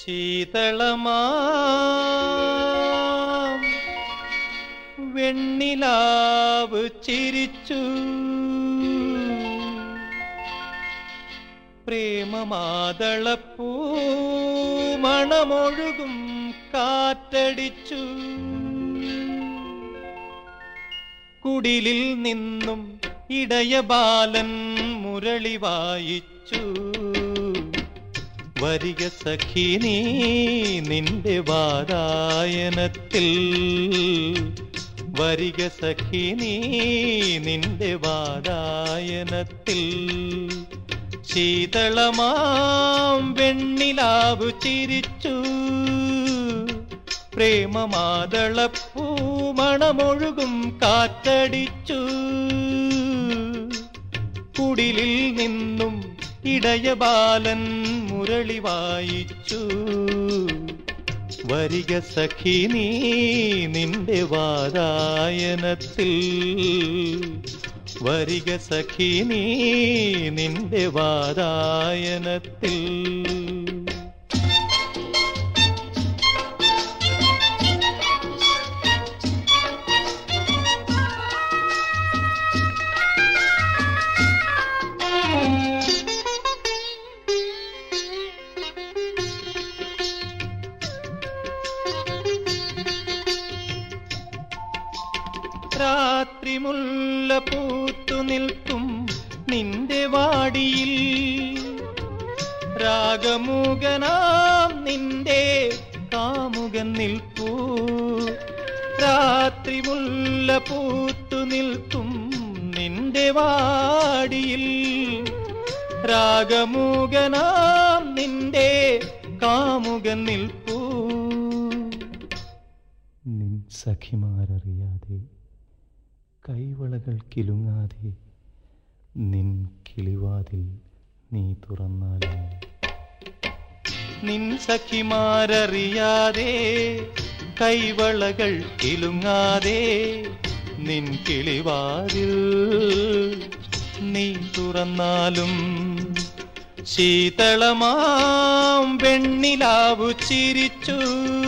ശീതളമാം വെണ്ണിലാവ് ചിരിച്ചു, പ്രേമമാതളപ്പൂ മണമൊഴുകും കാറ്റടിച്ചു. കുടിലിൽ നിന്നും ഇടയബാലൻ മുരളി വായിച്ചു. വരിക സഖി നീ നിന്റെ വാതായനത്തിൽ, വരിക സഖി നീ നിന്റെ വാതായനത്തിൽ. ശീതളമാം വെണ്ണിലാവ് ചിരിച്ചു, പ്രേമമാതളപ്പൂ മണമൊഴുകും കാറ്റടിച്ചു. കുടിലിൽ നിന്നും ഇടയബാലൻ മുരളി വായിച്ചു. വരിക സഖി നീ നിന്റെ വാതായനത്തിൽ, വരിക സഖി നീ നിന്റെ വാതായനത്തിൽ. രാത്രി മുല്ല പൂത്തു നിൽക്കും നിന്റെ വാടിയിൽ, രാഗമുഖനാം നിന്റെ കാമുകൻ നിൽപ്പൂ. രാത്രി മുല്ല പൂത്തു നിൽക്കും നിന്റെ വാടിയിൽ, രാഗമുഖനാം നിന്റെ കാമുകൻ നിൽപ്പൂ. നിൻ സഖിമാരറിയാതെ കൈവളകൾ കിലുങ്ങാതെ നിൻ കിളിവാതിൽ നീ തുറന്നാലും, നിൻ സഖിമാരറിയാതെ കൈവളകൾ കിലുങ്ങാതെ നിൻ കിളിവാതിൽ നീ തുറന്നാലും. ശീതളമാം വെണ്ണിലാവു ചിരിച്ചു,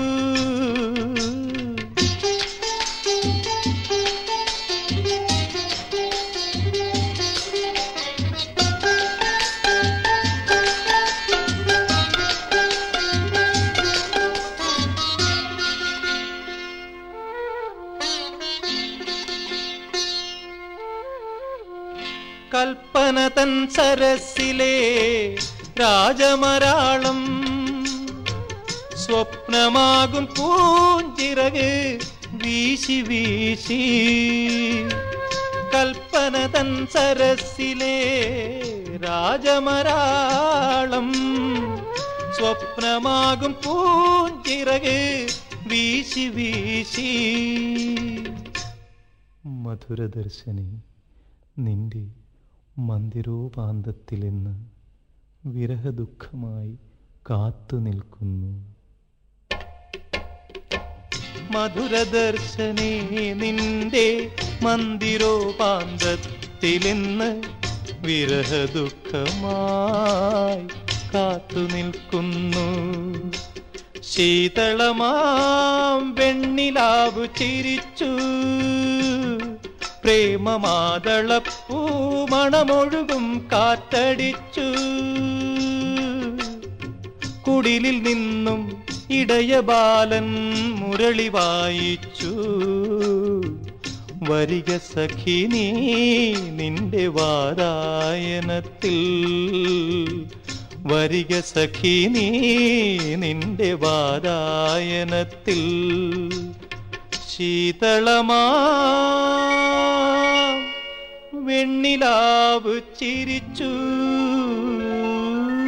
കൽപ്പന തൻ സരസിലെ രാജമരാളം, സ്വപ്നമാകും പൂഞ്ചിറക് വീശി വീശി. കൽപ്പന തൻ സരസിലെ രാജമരാളം, സ്വപ്നമാകും പൂഞ്ചിറക് വീശി വീശി. മധുരദർശനി നിന്റെ മന്ദിരോപാന്തത്തിലെന്ന് വിരഹദുഃഖമായി കാത്തു നിൽക്കുന്നു. മധുരദർശനേ നിന്റെ മന്ദിരോപാന്തത്തിലെന്ന് വിരഹദുഃഖമായി കാത്തു നിൽക്കുന്നു. ശീതളമാം വെണ്ണിലാവു ചിരിച്ചു, പ്രേമമാതളപ്പൂ മണമൊഴുകും കാറ്റടിച്ചു. കുടിലിൽ നിന്നും ഇടയബാലൻ മുരളി വായിച്ചു. വരിക സഖി നീ നിന്റെ വാതായനത്തിൽ, വരിക സഖി നീ നിന്റെ വാതായനത്തിൽ. ശീതളമാ വെണ്ണിലാവ് ചിരിച്ചു.